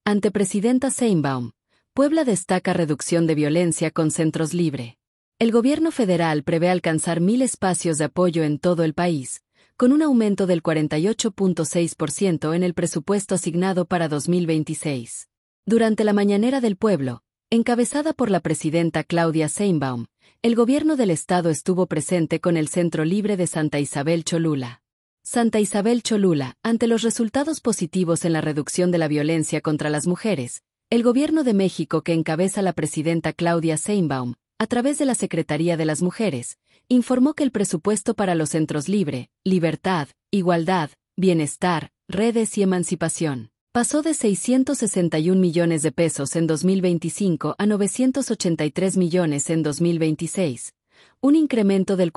Ante Presidenta Sheinbaum, Puebla destaca reducción de violencia con centros libre. El gobierno federal prevé alcanzar 1,000 espacios de apoyo en todo el país, con un aumento del 48.6% en el presupuesto asignado para 2026. Durante la Mañanera del Pueblo, encabezada por la presidenta Claudia Sheinbaum, el gobierno del estado estuvo presente con el Centro Libre de Santa Isabel Cholula. Santa Isabel Cholula, ante los resultados positivos en la reducción de la violencia contra las mujeres, el Gobierno de México que encabeza la presidenta Claudia Sheinbaum, a través de la Secretaría de las Mujeres, informó que el presupuesto para los centros Libre, Libertad, Igualdad, Bienestar, Redes y Emancipación pasó de 661 millones de pesos en 2025 a 983 millones en 2026, un incremento del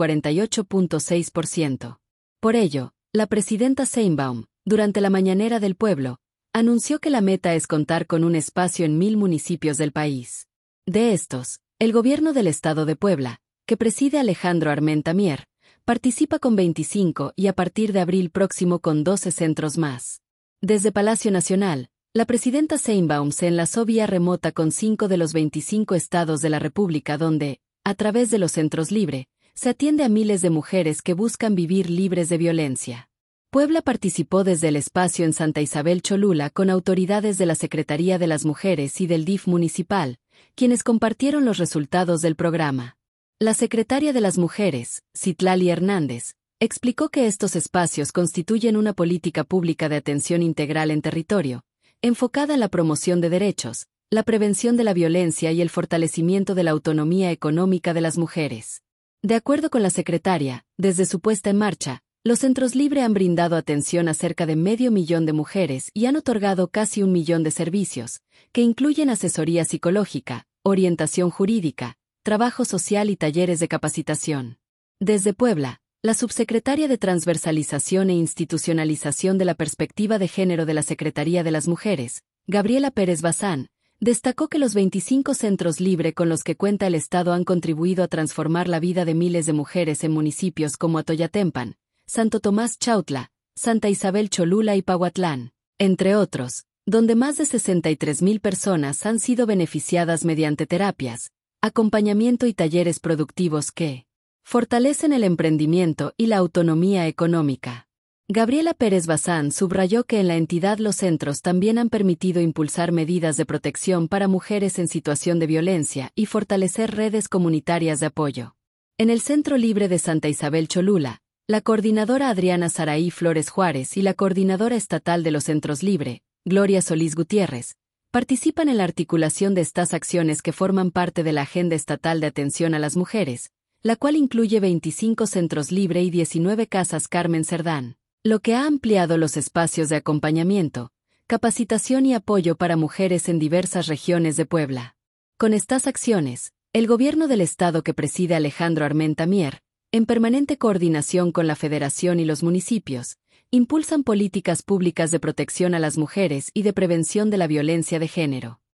48.6%. Por ello, la presidenta Sheinbaum, durante la Mañanera del Pueblo, anunció que la meta es contar con un espacio en 1,000 municipios del país. De estos, el gobierno del estado de Puebla, que preside Alejandro Armenta Mier, participa con 25 y a partir de abril próximo con 12 centros más. Desde Palacio Nacional, la presidenta Sheinbaum se enlazó vía remota con 5 de los 25 estados de la República donde, a través de los centros Libre, se atiende a miles de mujeres que buscan vivir libres de violencia. Puebla participó desde el espacio en Santa Isabel Cholula con autoridades de la Secretaría de las Mujeres y del DIF municipal, quienes compartieron los resultados del programa. La secretaria de las Mujeres, Citlali Hernández, explicó que estos espacios constituyen una política pública de atención integral en territorio, enfocada en la promoción de derechos, la prevención de la violencia y el fortalecimiento de la autonomía económica de las mujeres. De acuerdo con la secretaria, desde su puesta en marcha, los centros Libre han brindado atención a cerca de 500,000 de mujeres y han otorgado casi 1 millón de servicios, que incluyen asesoría psicológica, orientación jurídica, trabajo social y talleres de capacitación. Desde Puebla, la subsecretaria de Transversalización e Institucionalización de la Perspectiva de Género de la Secretaría de las Mujeres, Gabriela Pérez Bazán, destacó que los 25 centros Libre con los que cuenta el Estado han contribuido a transformar la vida de miles de mujeres en municipios como Atoyatempan, Santo Tomás Chautla, Santa Isabel Cholula y Pahuatlán, entre otros, donde más de 63,000 personas han sido beneficiadas mediante terapias, acompañamiento y talleres productivos que fortalecen el emprendimiento y la autonomía económica. Gabriela Pérez Bazán subrayó que en la entidad los centros también han permitido impulsar medidas de protección para mujeres en situación de violencia y fortalecer redes comunitarias de apoyo. En el Centro Libre de Santa Isabel Cholula, la coordinadora Adriana Saraí Flores Juárez y la coordinadora estatal de los Centros Libre, Gloria Solís Gutiérrez, participan en la articulación de estas acciones que forman parte de la Agenda Estatal de Atención a las Mujeres, la cual incluye 25 centros Libre y 19 casas Carmen Cerdán, lo que ha ampliado los espacios de acompañamiento, capacitación y apoyo para mujeres en diversas regiones de Puebla. Con estas acciones, el gobierno del estado que preside Alejandro Armenta Mier, en permanente coordinación con la Federación y los municipios, impulsan políticas públicas de protección a las mujeres y de prevención de la violencia de género.